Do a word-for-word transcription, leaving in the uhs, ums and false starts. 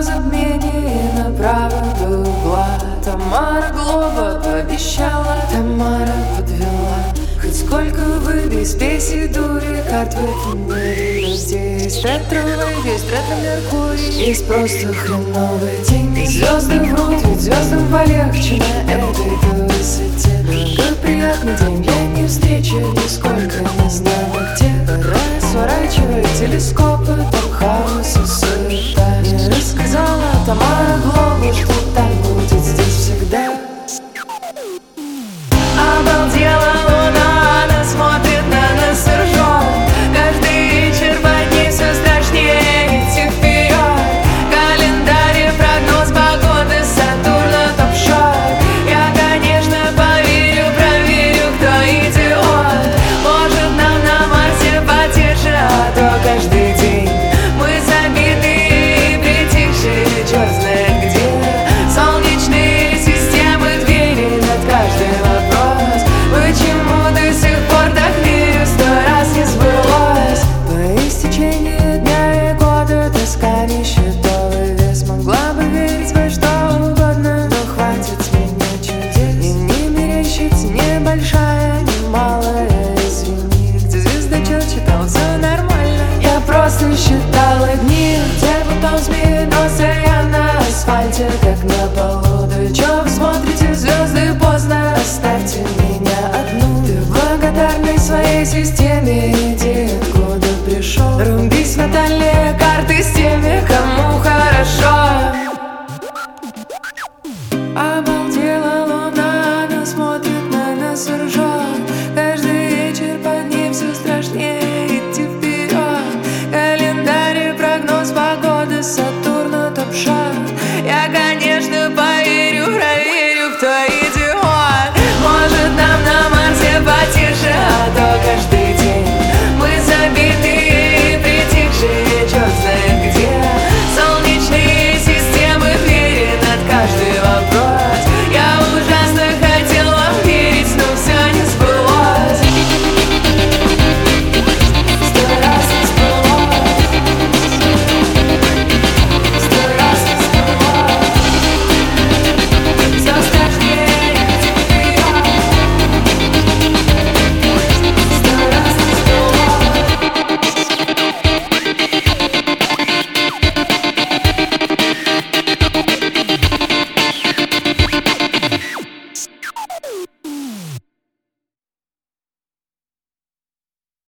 затмение и направо до угла. Тамара Глоба пообещала, Тамара подвела. Хоть сколько выбей, спеси, дури, карт в этом мире. Но здесь ретро-лейв, есть ретро-меркурий. Есть просто хреновый день. И звезды врут, ведь звездам полегче на этой высоте. Какой приятный день, я не встречу нисколько, не знаю где. Пора сворачивать телескопы, там хаос и суета. Мне рассказала Тамара Глоба.